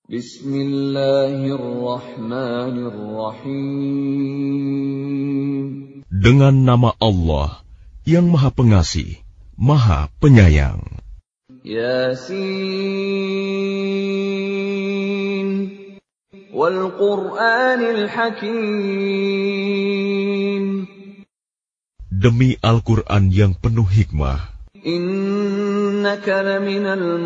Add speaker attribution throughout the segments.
Speaker 1: Bismillahirrahmanirrahim.
Speaker 2: Dengan nama Allah yang Maha Pengasih, Maha Penyayang.
Speaker 1: Yasin wal Qur'anil Hakim.
Speaker 2: Demi Al-Quran yang penuh hikmah.
Speaker 1: Innaka laminal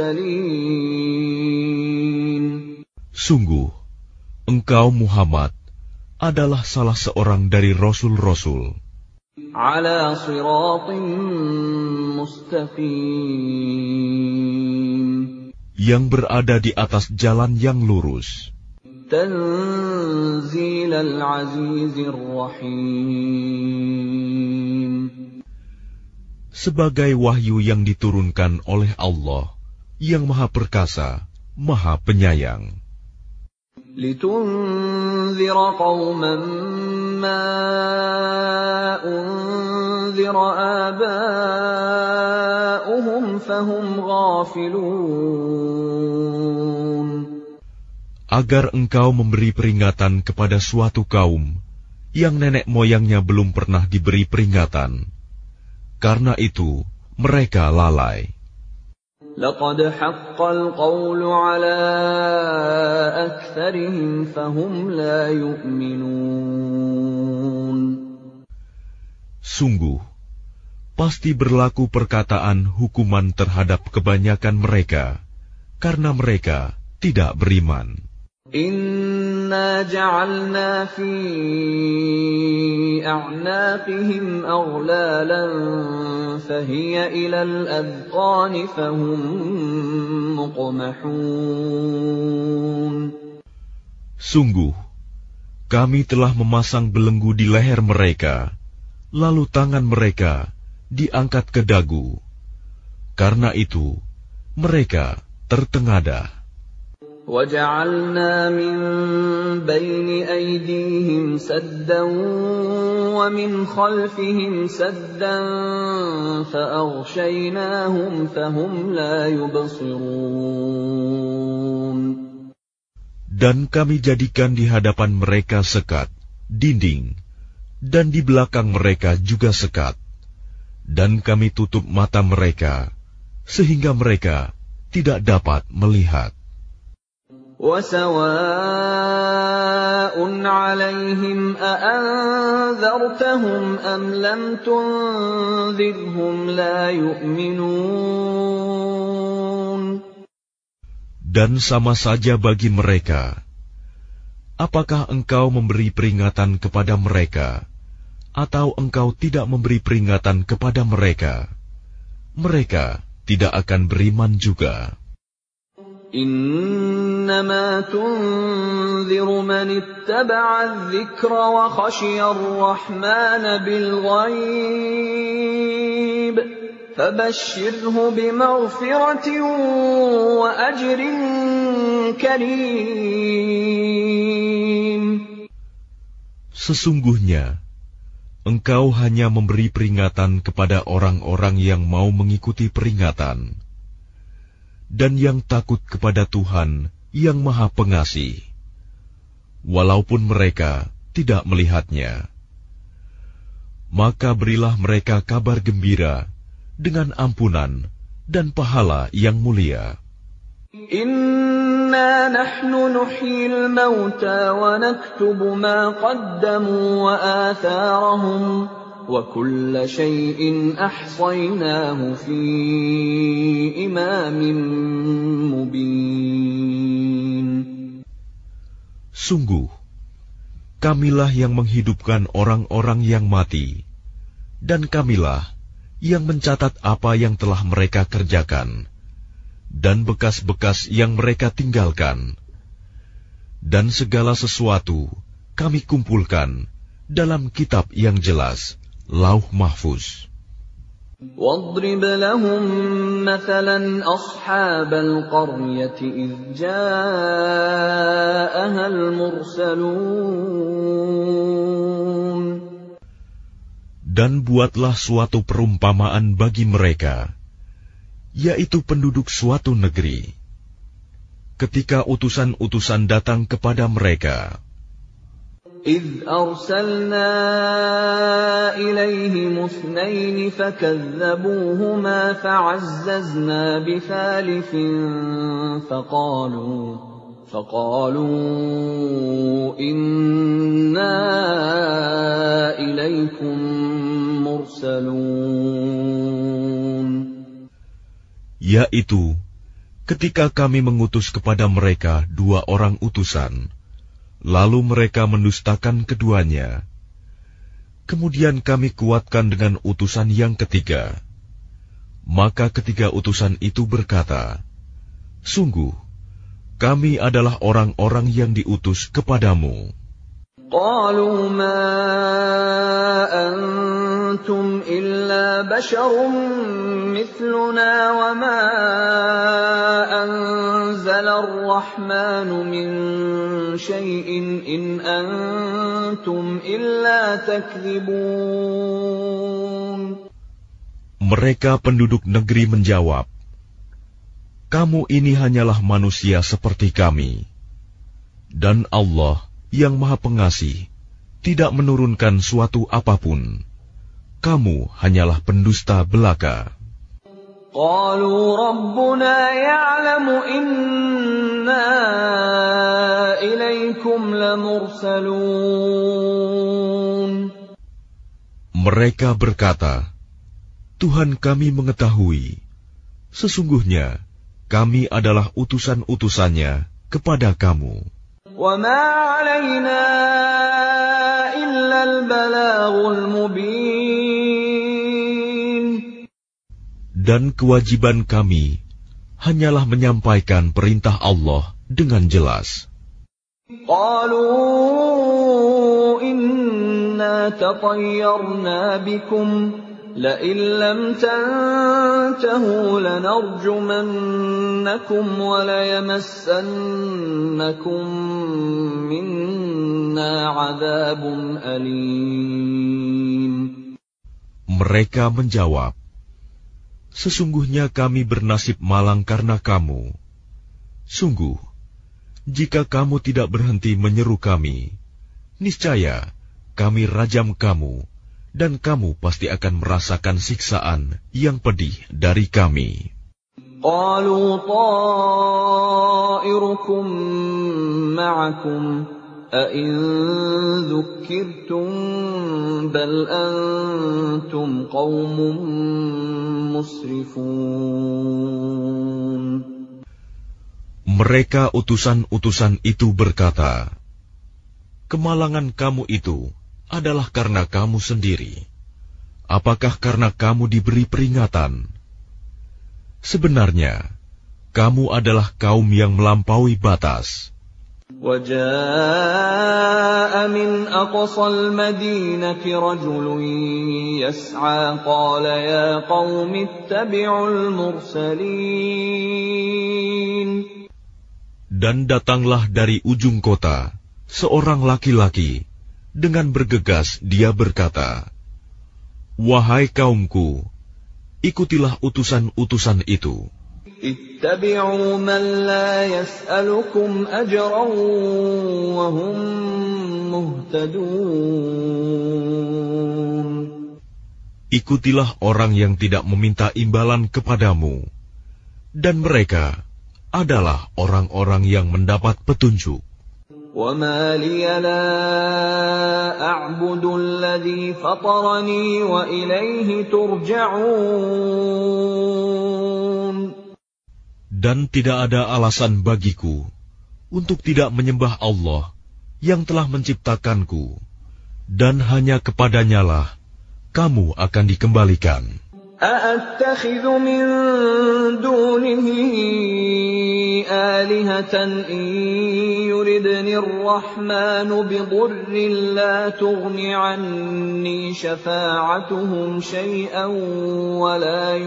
Speaker 1: mursalin.
Speaker 2: Sungguh, engkau Muhammad adalah salah seorang dari Rasul-Rasul.
Speaker 1: Ala siratin mustaqim.
Speaker 2: Yang berada di atas jalan yang lurus.
Speaker 1: Tanzilal azizir rahim.
Speaker 2: Sebagai wahyu yang diturunkan oleh Allah yang Maha Perkasa, Maha Penyayang.
Speaker 1: Litunzira qauman ma unzira aba'uhum fahum ghafilun.
Speaker 2: Agar engkau memberi peringatan kepada suatu kaum yang nenek moyangnya belum pernah diberi peringatan. Karena itu, mereka lalai.
Speaker 1: Laqad haqqal qawlu ala aktsarihim fahum la yu'minun.
Speaker 2: Sungguh, pasti berlaku perkataan hukuman terhadap kebanyakan mereka, karena mereka tidak beriman.
Speaker 1: Inna ja'alna fi a'naqihim aghlalan fahiya ilal adqani fahum muqmahun.
Speaker 2: Sungguh, kami telah memasang belenggu di leher mereka, lalu tangan mereka diangkat ke dagu. Karena itu, mereka tertengadah.
Speaker 1: وَجَعَلْنَا مِنْ بَيْنِ أَيْدِيهِمْ سَدًّا وَمِنْ خَلْفِهِمْ سَدًّا فَأَغْشَيْنَاهُمْ فَهُمْ لَا يُبْصِرُونَ.
Speaker 2: Dan kami jadikan di hadapan mereka sekat, dinding, dan di belakang mereka juga sekat. Dan kami tutup mata mereka, sehingga mereka tidak dapat melihat.
Speaker 1: وَسَوَاءٌ عَلَيْهِمْ أَأَنذَرْتَهُمْ أَمْ لَمْ تُنذِرْهُمْ لَا يُؤْمِنُونَ.
Speaker 2: Dan sama saja bagi mereka, apakah engkau memberi peringatan kepada mereka, atau engkau tidak memberi peringatan kepada mereka, mereka tidak akan beriman juga.
Speaker 1: إنما تنذر من اتبع الذكر وخشي الرحمن بالغيب فبشره بمغفرة وأجر كريم.
Speaker 2: Sesungguhnya, engkau hanya memberi peringatan kepada orang-orang yang mau mengikuti peringatan dan yang takut kepada Tuhan yang Maha Pengasih, walaupun mereka tidak melihatnya. Maka berilah mereka kabar gembira dengan ampunan dan pahala yang mulia.
Speaker 1: Inna nahnu nuhyil mauta wa naktubu ma qaddamu wa atharahum وَكُلَّ شَيْءٍ أَحْصَيْنَاهُ فِي إِمَامٍ مُبِينٍ.
Speaker 2: Sungguh, kamilah yang menghidupkan orang-orang yang mati, dan kamilah yang mencatat apa yang telah mereka kerjakan, dan bekas-bekas yang mereka tinggalkan. Dan segala sesuatu kami kumpulkan dalam kitab yang jelas, Lauh Mahfuz.
Speaker 1: وَاضْرِبْ لَهُمْ مَثَلًا أَصْحَابَ الْقَرْيَةِ إِذْ جَاءَهَا الْمُرْسَلُونَ.
Speaker 2: Dan buatlah suatu perumpamaan bagi mereka, yaitu penduduk suatu negeri. ketika utusan-utusan datang kepada mereka.
Speaker 1: إذ أرسلنا إليهم 2 فكذبوهما فعززنا بثالث فقالوا إنا إليكم مرسلون.
Speaker 2: Yaitu, ketika kami mengutus kepada mereka 2 orang utusan, lalu mereka mendustakan keduanya. Kemudian kami kuatkan dengan utusan yang ketiga. Maka ketiga utusan itu berkata, sungguh, kami adalah orang-orang yang diutus kepadamu.
Speaker 1: قالوا ما أنتم إلا بشر مثلنا وما أنزل الرحمن من شيء إن أنتم إلا تكذبون.
Speaker 2: Mereka penduduk negeri menjawab, kamu ini hanyalah manusia seperti kami, dan Allah yang Maha Pengasih tidak menurunkan suatu apapun. Kamu hanyalah pendusta belaka.
Speaker 1: قالوا ربنا يعلم إنا إليكم لمرسلون.
Speaker 2: Mereka berkata, Tuhan kami mengetahui, sesungguhnya kami adalah utusan-utusannya kepada kamu.
Speaker 1: وَمَا عَلَيْنَا إِلَّا الْبَلَاغُ الْمُبِينُ.
Speaker 2: Dan kewajiban kami hanyalah menyampaikan perintah Allah dengan jelas.
Speaker 1: قَالُوا إِنَّا تَطَيَّرْنَا بِكُمْ لَئِن لَّمْ تَنْتَهُوا لَنَرْجُمَنَّكُمْ وَلَيَمَسَّنَّكُمْ مِنَّا عَذَابٌ أَلِيمٌ.
Speaker 2: Mereka menjawab, sesungguhnya kami bernasib malang karena kamu. Sungguh, jika kamu tidak berhenti menyeru kami, niscaya kami rajam kamu, dan kamu pasti akan merasakan siksaan yang pedih dari kami.
Speaker 1: قَالُوا طَائِرُكُمْ مَعَكُمْ أَإِن ذُكِّرْتُمْ بَلْ أَنْتُمْ قَوْمٌ مُسْرِفُونَ.
Speaker 2: Mereka utusan-utusan itu berkata, kemalangan kamu itu adalah karena kamu sendiri. Apakah karena kamu diberi peringatan? Sebenarnya, kamu adalah kaum yang melampaui batas.
Speaker 1: وَجَاءَ مِنْ أَقْصَى الْمَدِينَةِ رَجُلٌ يَسْعَىٰ قَالَ يَا قَوْمِ اتَّبِعُوا الْمُرْسَلِينَ.
Speaker 2: Dan datanglah dari ujung kota seorang laki-laki. Dengan bergegas dia berkata, wahai kaumku, ikutilah utusan-utusan itu.
Speaker 1: Ittabi'u man la yas'alukum ajran wa hum muhtadun.
Speaker 2: Ikutilah orang yang tidak meminta imbalan kepadamu, dan mereka adalah orang-orang yang mendapat petunjuk.
Speaker 1: وَمَا لِيَ لَا أَعْبُدُ الَّذِي فَطَرَنِي وَإِلَيْهِ تُرْجَعُونَ.
Speaker 2: Dan tidak ada alasan bagiku untuk tidak menyembah Allah yang telah menciptakanku, dan hanya kepadanyalah kamu akan dikembalikan.
Speaker 1: أَأَتَّخِذُ مِن دُونِهِ آلِهَةً إِن يُرِدْنِ الرَّحْمَنُ بِضُرٍّ لَّا تُغْنِ عَنِّي شَفَاعَتُهُمْ شَيْئًا وَلَا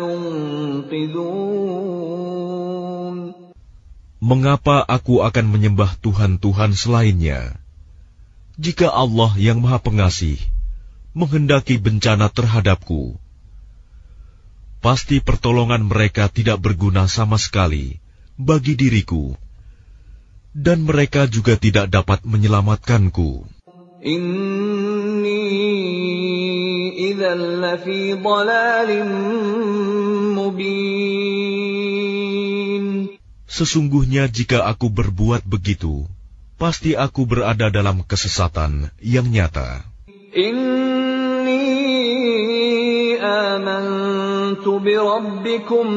Speaker 1: يُنقِذُونَ.
Speaker 2: Mengapa aku akan menyembah Tuhan-Tuhan selainnya? Jika Allah yang Maha Pengasih menghendaki bencana terhadapku, pasti pertolongan mereka tidak berguna sama sekali bagi diriku, dan mereka juga tidak dapat menyelamatkanku.
Speaker 1: Inni idzan lafi dhalalin mubin.
Speaker 2: Sesungguhnya jika aku berbuat begitu, pasti aku berada dalam kesesatan yang nyata.
Speaker 1: Inni amantu bi rabbikum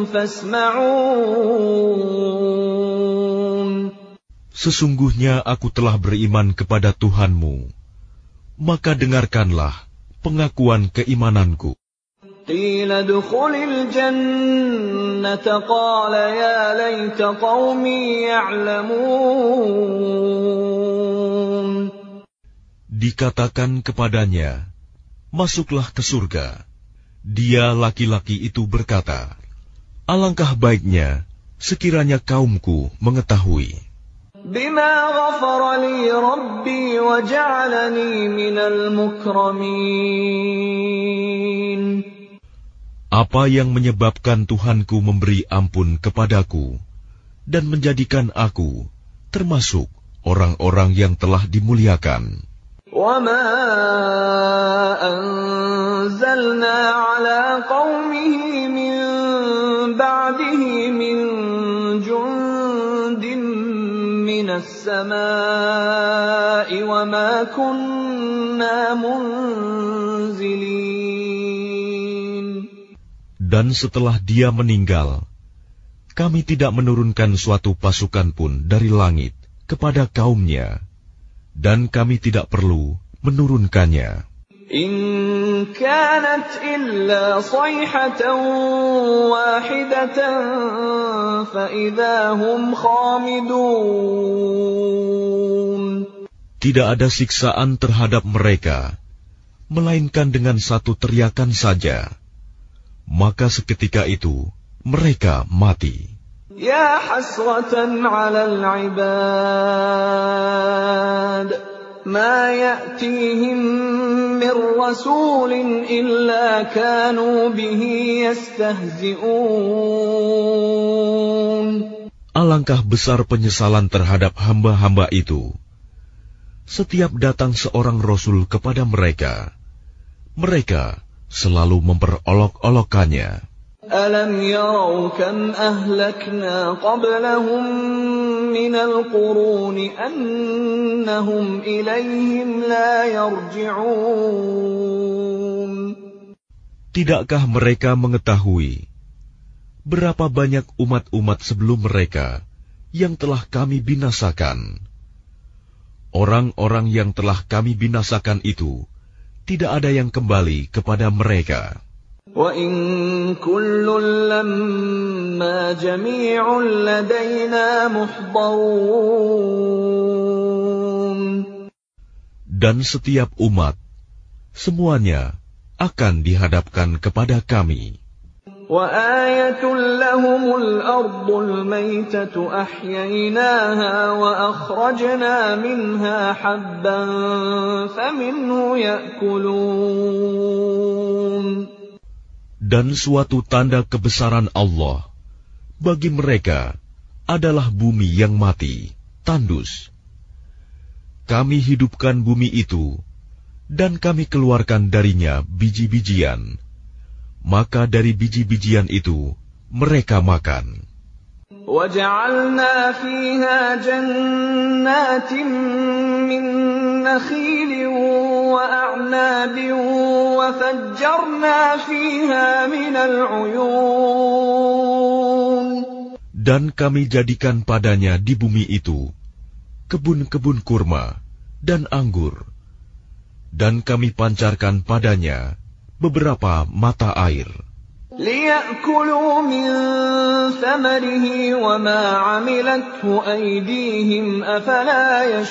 Speaker 1: fasma'un.
Speaker 2: Sesungguhnya aku telah beriman kepada Tuhanmu, maka dengarkanlah pengakuan keimananku.
Speaker 1: Qila dukhulil jannata qala ya laita qaumi ya'lamun.
Speaker 2: Dikatakan kepadanya, masuklah ke surga. Dia laki-laki itu berkata, alangkah baiknya sekiranya kaumku mengetahui.
Speaker 1: Bima ghafara li rabbi wa ja'alani minal mukramin.
Speaker 2: Apa yang menyebabkan Tuhanku memberi ampun kepadaku dan menjadikan aku termasuk orang-orang yang telah dimuliakan.
Speaker 1: Wa ma anzalna ala qaumihi min ba'dihi min jundin minas samaa'i wa ma kunna munzilin.
Speaker 2: Dan setelah dia meninggal, kami tidak menurunkan suatu pasukan pun dari langit kepada kaumnya, dan kami tidak perlu menurunkannya.
Speaker 1: In kanat illa sayhatan wahidatan fa idza hum khamidun.
Speaker 2: Tidak ada siksaan terhadap mereka, melainkan dengan satu teriakan saja. Maka seketika itu mereka mati.
Speaker 1: Ya hasratan 'alal 'ibad ma ya'tihim min rasulin illa kanu bihi yastahzi'un.
Speaker 2: Alangkah besar penyesalan terhadap hamba-hamba itu. Setiap datang seorang rasul kepada mereka, mereka selalu memperolok-olokkannya.
Speaker 1: Alam yarau kam ahlakna qablahum minal quruni annahum ilayhim la yarji'un.
Speaker 2: Tidakkah mereka mengetahui berapa banyak umat-umat sebelum mereka yang telah kami binasakan? Orang-orang yang telah kami binasakan itu tidak ada yang kembali kepada mereka.
Speaker 1: Wa in kullun lamma jami'un ladaina muhdarun.
Speaker 2: Dan setiap umat, semuanya akan dihadapkan kepada kami.
Speaker 1: Wa ayatul lahumul ardul maytatu ahyaynaha wa akhrajna minha habban faminhu ya'kulun.
Speaker 2: Dan suatu tanda kebesaran Allah bagi mereka adalah bumi yang mati, tandus. Kami hidupkan bumi itu, dan kami keluarkan darinya biji-bijian. Maka dari biji-bijian itu mereka makan.
Speaker 1: وَجَعَلْنَا فِيهَا جَنَّاتٍ مِّن نَّخِيلٍ وَأَعْنَابٍ وَفَجَّرْنَا فِيهَا مِنَ الْعُيُونِ. Dan
Speaker 2: kami jadikan padanya di bumi itu kebun-kebun kurma dan anggur, dan kami pancarkan padanya beberapa mata air.
Speaker 1: لِيَأْكُلُوا مِن ثَمَرِهِ وَمَا عَمِلَتْهُ أَيْدِيهِمْ أَفَلَا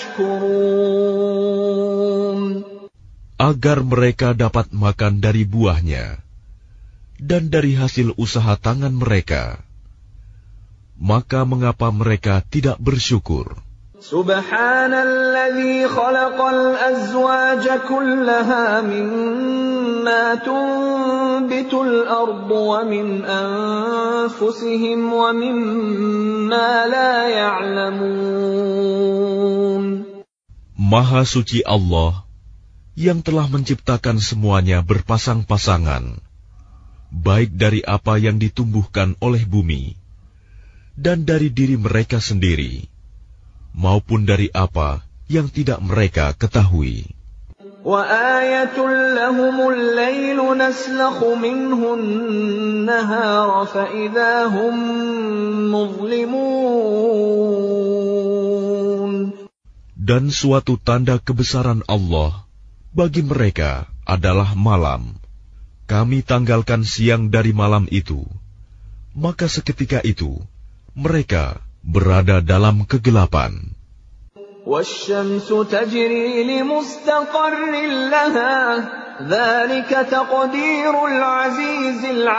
Speaker 1: يَشْكُرُونَ.
Speaker 2: Agar mereka dapat makan dari buahnya dan dari hasil usaha tangan mereka. Maka mengapa mereka tidak bersyukur?
Speaker 1: Subhanalladzi khalaqal azwaja kullaha mimma tunbitul ardu wa min anfusihim wa mimma la ya'lamun.
Speaker 2: Maha suci Allah yang telah menciptakan semuanya berpasang-pasangan, baik dari apa yang ditumbuhkan oleh bumi, dan dari diri mereka sendiri, maupun dari apa yang tidak mereka ketahui.
Speaker 1: وَآيَةٌ لَهُمُ اللَّيْلُ نَسْلَخُ مِنْهُ النَّهَارَ فَإِذَا هُمْ مُظْلِمُونَ. Dan
Speaker 2: suatu tanda kebesaran Allah bagi mereka adalah malam. Kami tanggalkan siang dari malam itu, maka seketika itu mereka berada dalam kegelapan.
Speaker 1: وَالشَّمْسُ تَجْرِي لِمُسْتَقَرٍّ لَهَا ذَلِكَ تَقْدِيرُ الْعَزِيزِ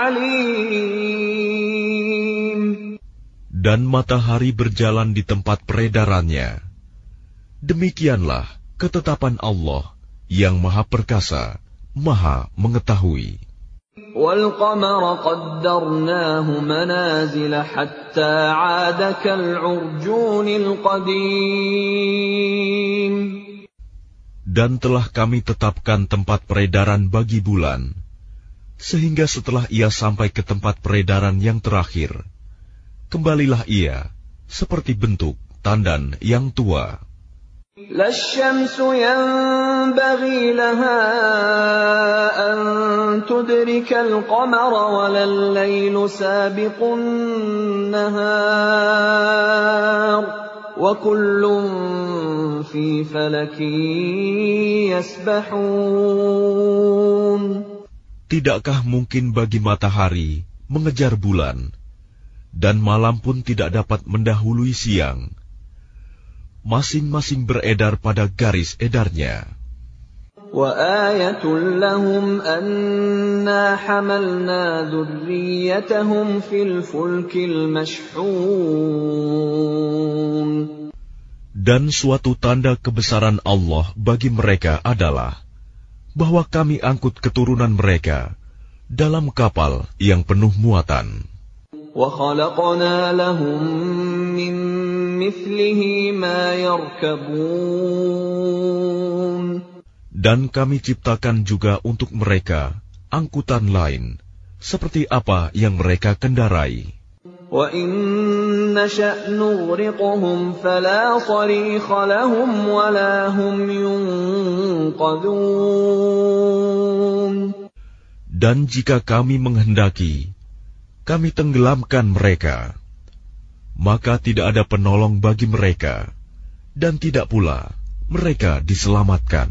Speaker 1: الْعَلِيمِ.
Speaker 2: Dan matahari berjalan di tempat peredarannya. Demikianlah ketetapan Allah yang Maha Perkasa, Maha Mengetahui.
Speaker 1: وَالْقَمَرَ قَدَّرْنَاهُ مَنَازِلَ حَتَّى عَادَ كَالْعُرْجُونِ الْقَدِيمِ.
Speaker 2: Dan telah kami tetapkan tempat peredaran bagi bulan, sehingga setelah ia sampai ke tempat peredaran yang terakhir, kembalilah ia seperti bentuk tandan yang tua.
Speaker 1: لَا الشَّمْسُ يَنبَغِي لَهَا أَن تُدْرِكَ الْقَمَرَ وَلَا اللَّيْلُ سَابِقُ النَّهَارِ وَكُلٌّ فِي فَلَكٍ يَسْبَحُونَ.
Speaker 2: Tidakkah mungkin bagi matahari mengejar bulan, dan malam pun tidak dapat mendahului siang? Masing-masing beredar pada garis edarnya.
Speaker 1: وَآيَةٌ لَهُمْ أَنَّا حَمَلْنَا ذُرِّيَّتَهُمْ فِي الْفُلْكِ الْمَشْحُونِ.
Speaker 2: Dan suatu tanda kebesaran Allah bagi mereka adalah bahwa kami angkut keturunan mereka dalam kapal yang penuh muatan.
Speaker 1: وَخَلَقْنَا لَهُم مِّن مِّثْلِهِ مَا يَرْكَبُونَ.
Speaker 2: Dan kami ciptakan juga untuk mereka angkutan lain, seperti apa yang mereka kendarai.
Speaker 1: وَإِن نَّشَأْ نُغْرِقْهُمْ فَلَا صَرِيخَ لَهُمْ وَلَا هُمْ يُنقَذُونَ.
Speaker 2: Dan jika kami menghendaki, kami tenggelamkan mereka, maka tidak ada penolong bagi mereka, dan tidak pula mereka diselamatkan.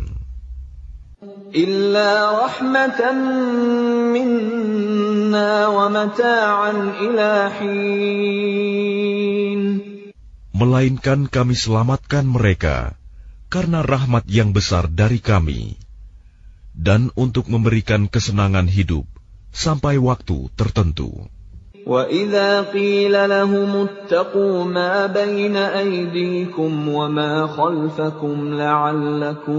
Speaker 1: Illa rahmatan minna wa mata'an ila hin.
Speaker 2: Melainkan kami selamatkan mereka karena rahmat yang besar dari kami, dan untuk memberikan kesenangan hidup sampai waktu tertentu.
Speaker 1: وَإِذَا قِيلَ لَهُمُ اتَّقُوا مَا بَيْنَ أَيْدِيكُمْ وَمَا خَلْفَكُمْ لَعَلَّكُمْ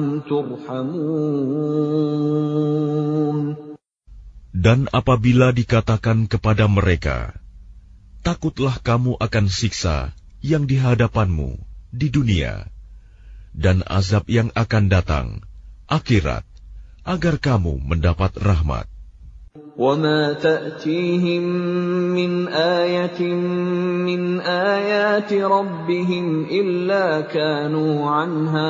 Speaker 1: تُرْحَمُونَ.
Speaker 2: Dan apabila dikatakan kepada mereka, takutlah kamu akan siksa yang di hadapanmu di dunia, dan azab yang akan datang, akhirat, agar kamu mendapat rahmat.
Speaker 1: وَمَا تَأْتِيهِمْ مِنْ آيَةٍ مِنْ آيَاتِ رَبِّهِمْ إِلَّا كَانُوا عَنْهَا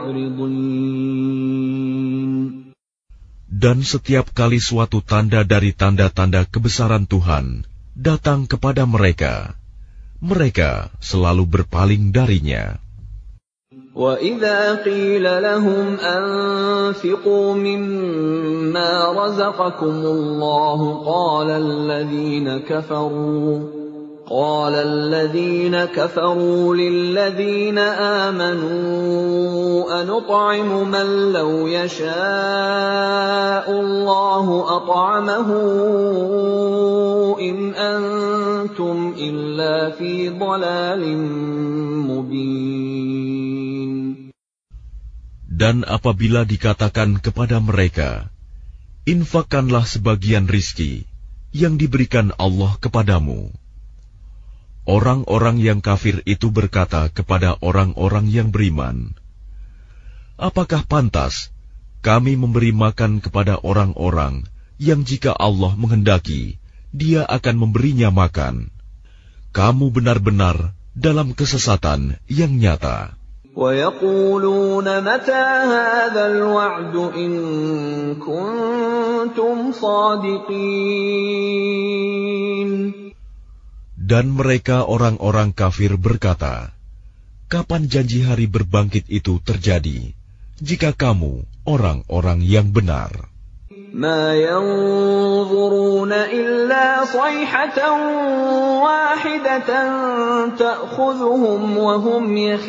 Speaker 1: مُعْرِضِينَ.
Speaker 2: Dan setiap kali suatu tanda dari tanda-tanda kebesaran Tuhan datang kepada mereka, mereka selalu berpaling darinya.
Speaker 1: وَإِذَا قِيلَ لَهُمْ أَنفِقُوا مِمَّا رَزَقَكُمُ اللَّهُ قَالَ الَّذِينَ كَفَرُوا لِلَّذِينَ آمَنُوا أَنُطْعِمُ مَن لَّوْ يَشَاءُ اللَّهُ أَطْعَمَهُ إِنْ أَنتُمْ إِلَّا فِي ضَلَالٍ مُّبِينٍ.
Speaker 2: Dan apabila dikatakan kepada mereka, infakkanlah sebagian rizki yang diberikan Allah kepadamu. Orang-orang yang kafir itu berkata kepada orang-orang yang beriman, Apakah pantas kami memberi makan kepada orang-orang yang jika Allah menghendaki, Dia akan memberinya makan? Kamu benar-benar dalam kesesatan yang nyata.
Speaker 1: وَيَقُولُونَ مَتَى هَذَا الْوَعْدُ إِن كُنتُمْ صَادِقِينَ.
Speaker 2: Dan mereka orang-orang kafir berkata, kapan janji hari berbangkit itu terjadi, jika kamu orang-orang yang benar?
Speaker 1: مَا يَنظُرُونَ إِلَّا صَيْحَةً وَاحِدَةً تَأْخُذُهُمْ وَهُمْ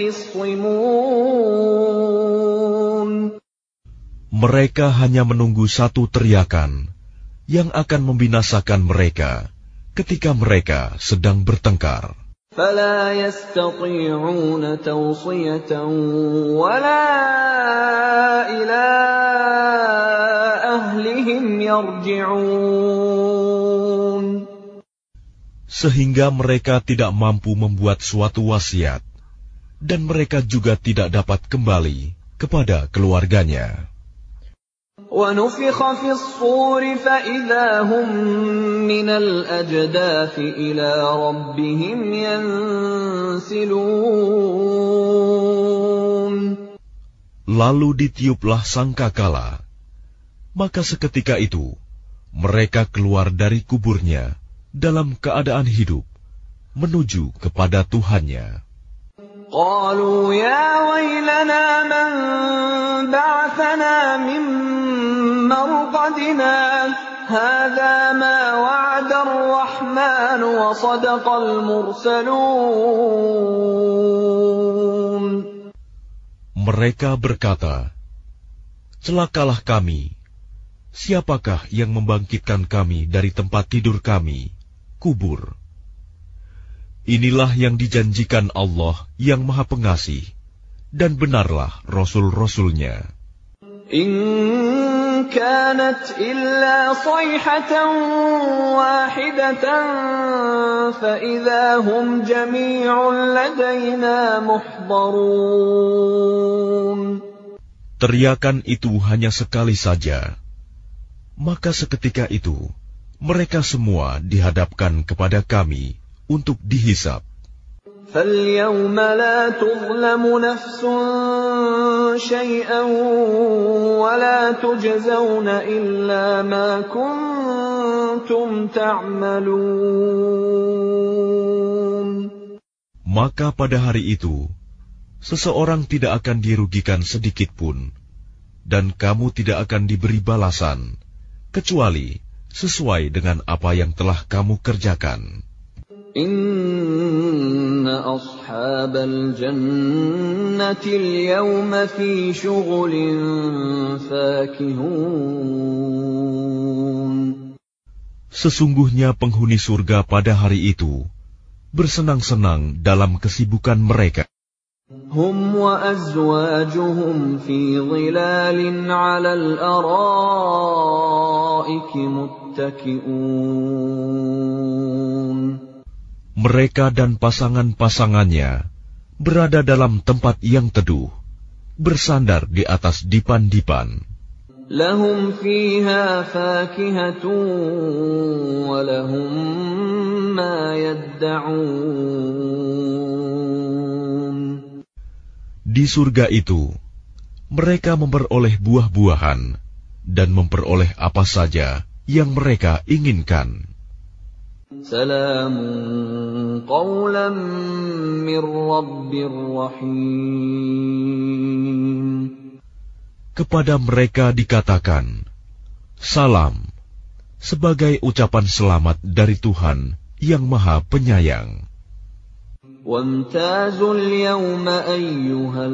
Speaker 1: يَخِصِّمُونَ.
Speaker 2: Mereka hanya menunggu satu teriakan yang akan membinasakan mereka ketika mereka sedang bertengkar.
Speaker 1: فَلَا يَسْتَطِيعُونَ تَوْصِيَةً وَلَا إِلَىٰ أَهْلِهِمْ يَرْجِعُونَ.
Speaker 2: Sehingga mereka tidak mampu membuat suatu wasiat, dan mereka juga tidak dapat kembali kepada keluarganya.
Speaker 1: وَنُفِخَ فِي الصُّورِ فَإِذَا هُم مِّنَ الْأَجْدَاثِ إِلَىٰ رَبِّهِمْ يَنسِلُونَ.
Speaker 2: Lalu ditiuplah sangkakala, maka seketika itu mereka keluar dari kuburnya dalam keadaan hidup menuju kepada Tuhannya.
Speaker 1: قالوا يا ويلنا من بعثنا من مرقدنا هذا ما وعد الرحمن وصدق المرسلون.
Speaker 2: Mereka berkata, celakalah kami. Siapakah yang membangkitkan kami dari tempat tidur kami, kubur? Inilah yang dijanjikan Allah yang Maha Pengasih, dan benarlah Rasul-Rasulnya.
Speaker 1: In kanat illa sayhatan wahidatan fa idza hum jami'un ladaina muhdarun.
Speaker 2: Teriakan itu hanya sekali saja, maka seketika itu mereka semua dihadapkan kepada kami untuk dihisab.
Speaker 1: فَالْيَوْمَ لَا تُظْلَمُ نَفْسٌ شَيْئًا وَلَا تُجْزَوْنَ إِلَّا مَا كُنتُمْ تَعْمَلُونَ.
Speaker 2: Maka pada hari itu, seseorang tidak akan dirugikan sedikit pun, dan kamu tidak akan diberi balasan, kecuali sesuai dengan apa yang telah kamu kerjakan.
Speaker 1: Inna ashabal jannati al-yawma fi syughulin fakihun.
Speaker 2: Sesungguhnya penghuni surga pada hari itu bersenang-senang dalam kesibukan mereka.
Speaker 1: Hum wa azwajuhum fi dhilalin 'alal araiki muttaki'un.
Speaker 2: Mereka dan pasangan-pasangannya berada dalam tempat yang teduh, bersandar di atas dipan-dipan.
Speaker 1: Lahum fiha fakihatun wa lahum ma yadda'un.
Speaker 2: Di surga itu, mereka memperoleh buah-buahan dan memperoleh apa saja yang mereka inginkan.
Speaker 1: Salamun qawlan min Rabbir Rahim.
Speaker 2: Kepada mereka dikatakan, salam, sebagai ucapan selamat dari Tuhan yang Maha Penyayang.
Speaker 1: Wamtazul yawma ayyuhal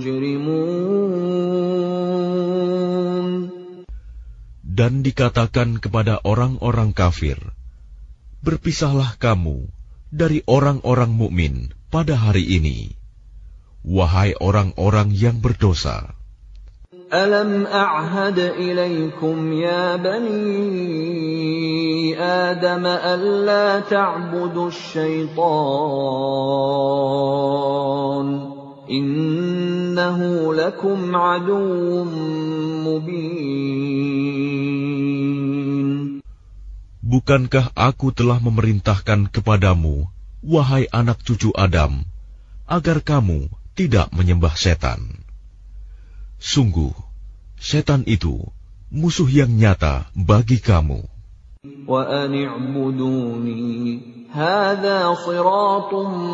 Speaker 1: mujrimun.
Speaker 2: Dan dikatakan kepada orang-orang kafir, berpisahlah kamu dari orang-orang mukmin pada hari ini, wahai orang-orang yang berdosa.
Speaker 1: Alam a'had ilaikum ya bani Adam alla ta'budu syaitan. Innahu إِنَّهُ لَكُمْ عَدُوٌّ مُبِينٌ.
Speaker 2: Bukankah aku telah memerintahkan kepadamu, wahai anak cucu Adam, agar kamu tidak menyembah setan? Sungguh, setan itu musuh yang nyata bagi kamu.
Speaker 1: وَأَنِ اعْبُدُونِي هَذَا صِرَاطٌ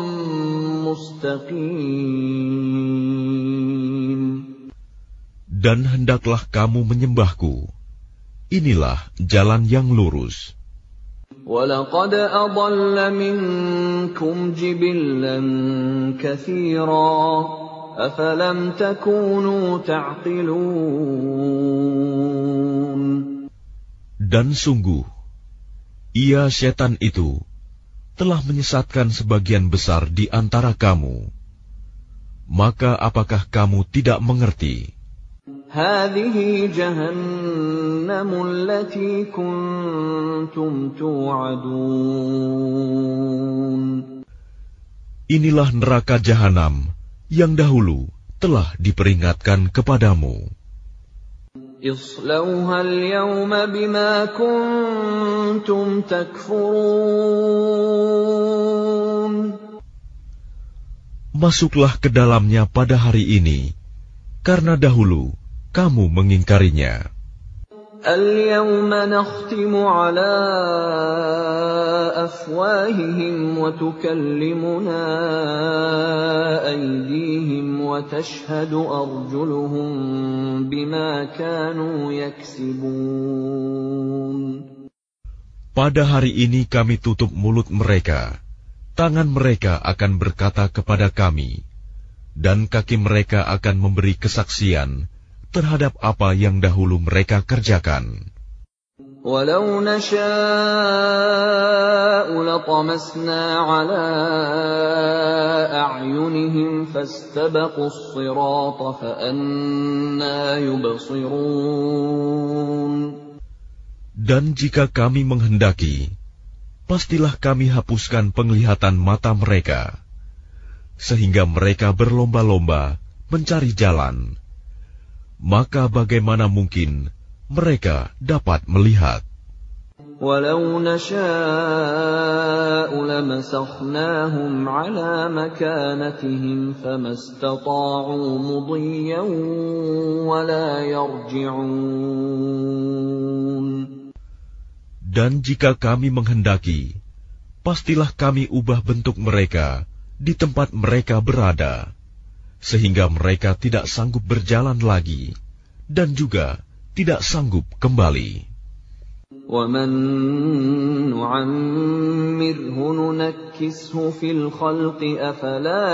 Speaker 1: مُسْتَقِيمٌ.
Speaker 2: Dan hendaklah kamu menyembahku. Inilah jalan yang lurus.
Speaker 1: وَلَقَدْ أَضَلَّ مِنكُمْ جِبِلًّا كَثِيرًا أَفَلَمْ تَكُونُوا تَعْقِلُونَ.
Speaker 2: Dan sungguh, ia setan itu telah menyesatkan sebagian besar di antara kamu. Maka apakah kamu tidak mengerti?
Speaker 1: هَذِهِ جَهَنَّمُ الَّتِي كُنتُمْ تُوعَدُونَ.
Speaker 2: Inilah neraka jahanam yang dahulu telah diperingatkan kepadamu.
Speaker 1: اصْلَوْهَا الْيَوْمَ بِمَا كُنتُمْ تَكْفُرُونَ.
Speaker 2: Masuklah ke dalamnya pada hari ini, karena dahulu kamu mengingkarinya.
Speaker 1: الْيَوْمَ نَخْتِمُ عَلَى أَفْوَاهِهِمْ وَتُكَلِّمُنَا أَيْدِيهِمْ وَتَشْهَدُ أَرْجُلُهُم بِمَا كَانُوا يَكْسِبُونَ.
Speaker 2: Pada hari ini kami tutup mulut mereka, tangan mereka akan berkata kepada kami, dan kaki mereka akan memberi kesaksian terhadap apa yang dahulu mereka kerjakan.
Speaker 1: وَلَوْ نَشَاءُ لَطَمَسْنَا عَلَى أَعْيُنِهِمْ فَاسْتَبَقُوا الصِّرَاطَ فَأَنَّىٰ يُبْصِرُونَ.
Speaker 2: Dan jika kami menghendaki, pastilah kami hapuskan penglihatan mata mereka, sehingga mereka berlomba-lomba mencari jalan. Maka bagaimana mungkin mereka dapat melihat?
Speaker 1: وَلَوْ نَشَاءُ لَمَسَخْنَاهُمْ عَلَى مَكَانَتِهِمْ فَمَا اسْتَطَاعُوا مُضِيًّا وَلَا يَرْجِعُونَ.
Speaker 2: Dan jika kami menghendaki, pastilah kami ubah bentuk mereka di tempat mereka berada, sehingga mereka tidak sanggup berjalan lagi, dan juga tidak sanggup kembali.
Speaker 1: وَمَن نُّعَمِّرْهُ نُنَكِّسْهُ فِي الْخَلْقِ أَفَلَا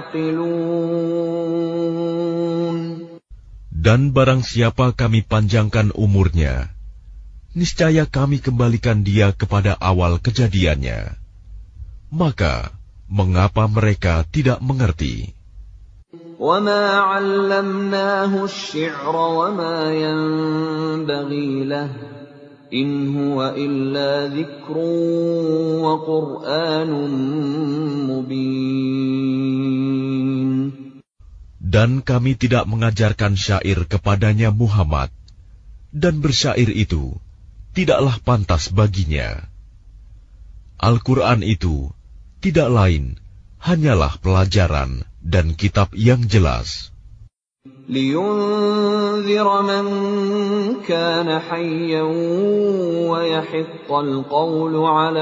Speaker 1: يَعْقِلُونَ.
Speaker 2: Dan barang siapa kami panjangkan umurnya, niscaya kami kembalikan dia kepada awal kejadiannya. Maka, mengapa mereka tidak mengerti?
Speaker 1: وَمَا عَلَّمْنَاهُ الشِّعْرَ وَمَا يَنبَغِي لَهُ إِنْ هُوَ إِلَّا ذِكْرٌ وَقُرْآنٌ مُبِينٌ.
Speaker 2: Dan kami tidak mengajarkan syair kepadanya Muhammad, dan bersyair itu tidaklah pantas baginya. Al-Quran itu tidak lain hanyalah pelajaran dan kitab yang jelas.
Speaker 1: لِيُنذِرَ مَن كَانَ حَيًّا وَيَحِقَّ الْقَوْلُ عَلَى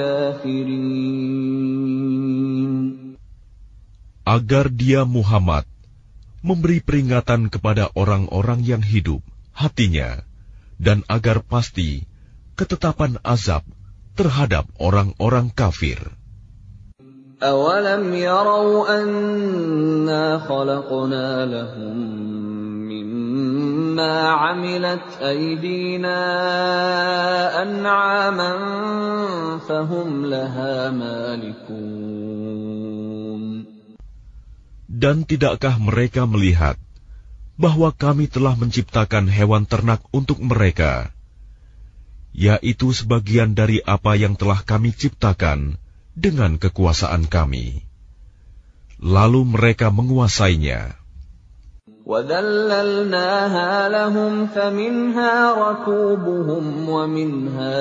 Speaker 1: الْكَافِرِينَ.
Speaker 2: Agar dia Muhammad memberi peringatan kepada orang-orang yang hidup hatinya, dan agar pasti ketetapan azab terhadap orang-orang kafir.
Speaker 1: أَوَلَمْ يَرَوْا أَنَّا خَلَقْنَا لَهُم مِّمَّا عَمِلَتْ أَيْدِينَا أَنْعَامًا فَهُمْ لَهَا مَالِكُونَ.
Speaker 2: Dan tidakkah mereka melihat bahwa kami telah menciptakan hewan ternak untuk mereka, yaitu sebagian dari apa yang telah kami ciptakan dengan kekuasaan kami. Lalu mereka menguasainya.
Speaker 1: وَذَلَّلْنَاهَا لَهُمْ فَمِنْهَا رَكُوبُهُمْ وَمِنْهَا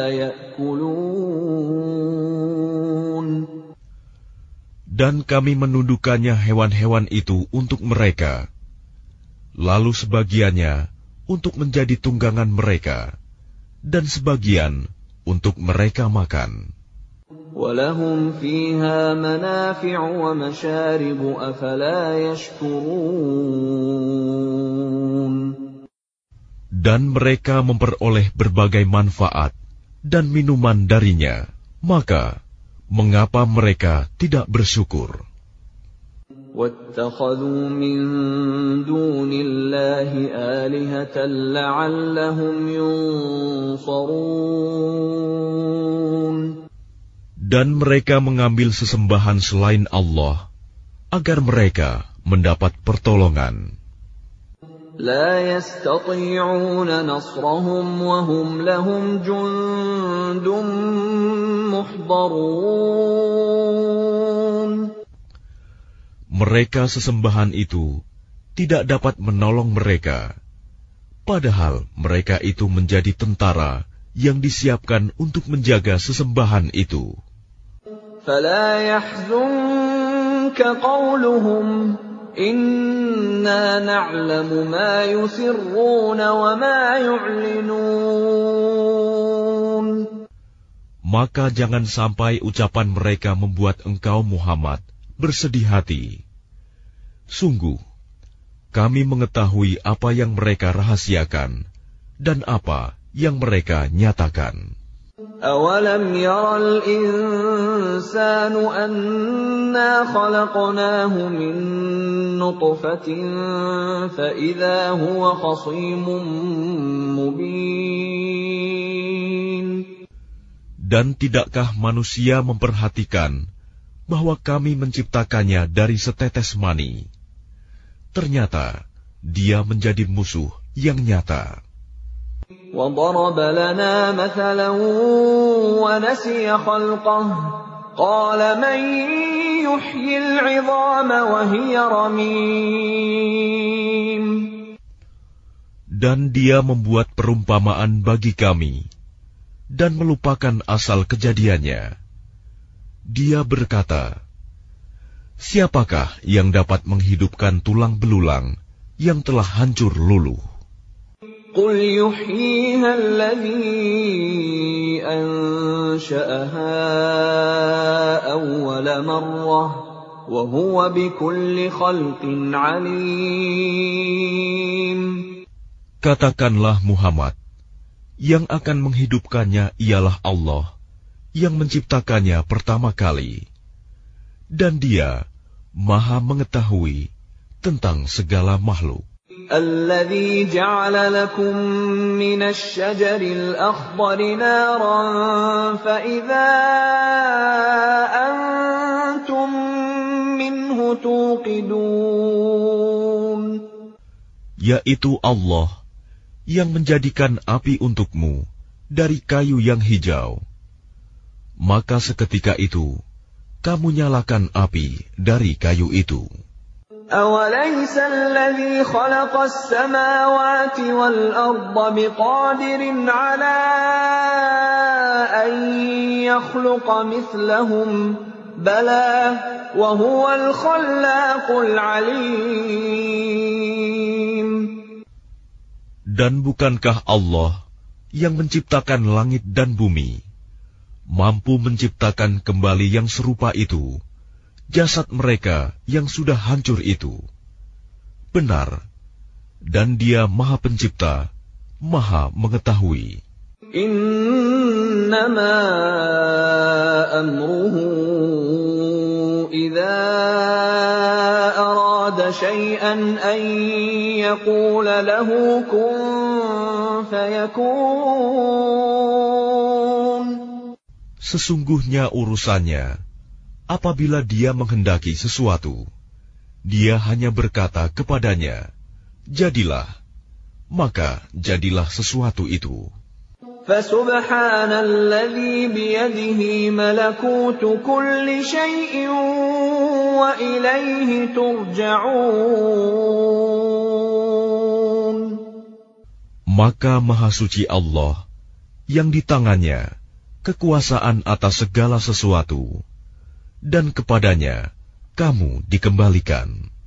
Speaker 1: يَأْكُلُونَ.
Speaker 2: Dan kami menundukkannya hewan-hewan itu untuk mereka, lalu sebagiannya untuk menjadi tunggangan mereka, dan sebagian untuk mereka makan.
Speaker 1: وَلَهُمْ فِيهَا مَنَافِعُ وَمَشَارِبُ أَفَلَا يَشْكُرُونَ.
Speaker 2: Dan mereka memperoleh berbagai manfaat dan minuman darinya, maka mengapa mereka tidak bersyukur?
Speaker 1: وَاتَّخَذُوا مِن دُونِ اللَّهِ آلِهَةً لَّعَلَّهُمْ يُنصَرُونَ.
Speaker 2: Dan mereka mengambil sesembahan selain Allah, agar mereka mendapat pertolongan.
Speaker 1: لَا يَسْتَطِيعُونَ نَصْرَهُمْ وَهُمْ لَهُمْ جُندٌ مُّحْضَرُونَ.
Speaker 2: Mereka sesembahan itu tidak dapat menolong mereka, padahal mereka itu menjadi tentara yang disiapkan untuk menjaga sesembahan itu.
Speaker 1: فَلَا يَحْزُنكَ قَوْلُهُمْ إِنَّا نَعْلَمُ مَا يُسِرُّونَ وَمَا يُعْلِنُونَ.
Speaker 2: Maka jangan sampai ucapan mereka membuat engkau Muhammad bersedih hati. Sungguh, kami mengetahui apa yang mereka rahasiakan dan apa yang mereka nyatakan.
Speaker 1: أَوَلَمْ يَرَ الْإِنسَانُ أَنَّا خَلَقْنَاهُ مِن نُّطْفَةٍ فَإِذَا هُوَ خَصِيمٌ مُّبِينٌ.
Speaker 2: Dan tidakkah manusia memperhatikan bahwa kami menciptakannya dari setetes mani? Ternyata dia menjadi musuh yang nyata.
Speaker 1: وَضَرَبَ لَنَا مَثَلًا وَنَسِيَ خَلْقَهُ قَالَ مَن يُحْيِي الْعِظَامَ وَهِيَ رَمِيمٌ.
Speaker 2: Dan dia membuat perumpamaan bagi kami dan melupakan asal kejadiannya. Dia berkata, siapakah yang dapat menghidupkan tulang belulang yang telah hancur luluh?
Speaker 1: قُلْ يُحْيِيهَا الَّذِي أَنشَأَهَا أَوَّلَ مَرَّةٍ وَهُوَ بِكُلِّ خَلْقٍ عَلِيمٌ.
Speaker 2: Katakanlah Muhammad, yang akan menghidupkannya ialah Allah, yang menciptakannya pertama kali, dan Dia Maha mengetahui tentang segala makhluk.
Speaker 1: الَّذِي جَعَلَ لَكُم مِّنَ الشَّجَرِ الْأَخْضَرِ نَارًا فَإِذَا أَنتُم مِّنْهُ تُوقِدُونَ.
Speaker 2: Yaitu Allah yang menjadikan api untukmu dari kayu yang hijau. Maka seketika itu kamu nyalakan api dari kayu itu.
Speaker 1: أَوَلَيْسَ الَّذِي خَلَقَ السَّمَاوَاتِ وَالْأَرْضَ بِقَادِرٍ عَلَىٰ أَن يَخْلُقَ مِثْلَهُم ۚ بَلَىٰ وَهُوَ الْخَلَّاقُ الْعَلِيمُ.
Speaker 2: Dan bukankah Allah yang menciptakan langit dan bumi mampu menciptakan kembali yang serupa itu jasad mereka yang sudah hancur itu? Benar, dan Dia Maha Pencipta, Maha Mengetahui.
Speaker 1: Innama amruhu idza arada syai'an an yaqula lahu kun fayakun.
Speaker 2: Sesungguhnya urusannya apabila Dia menghendaki sesuatu, Dia hanya berkata kepadanya, jadilah, maka jadilah sesuatu itu.
Speaker 1: Fasubhanalladzi biyadihi malakutu kulli syai'in wa ilaihi turja'un.
Speaker 2: Maka Maha Suci Allah yang di tangannya kekuasaan atas segala sesuatu, dan kepadanya kamu dikembalikan.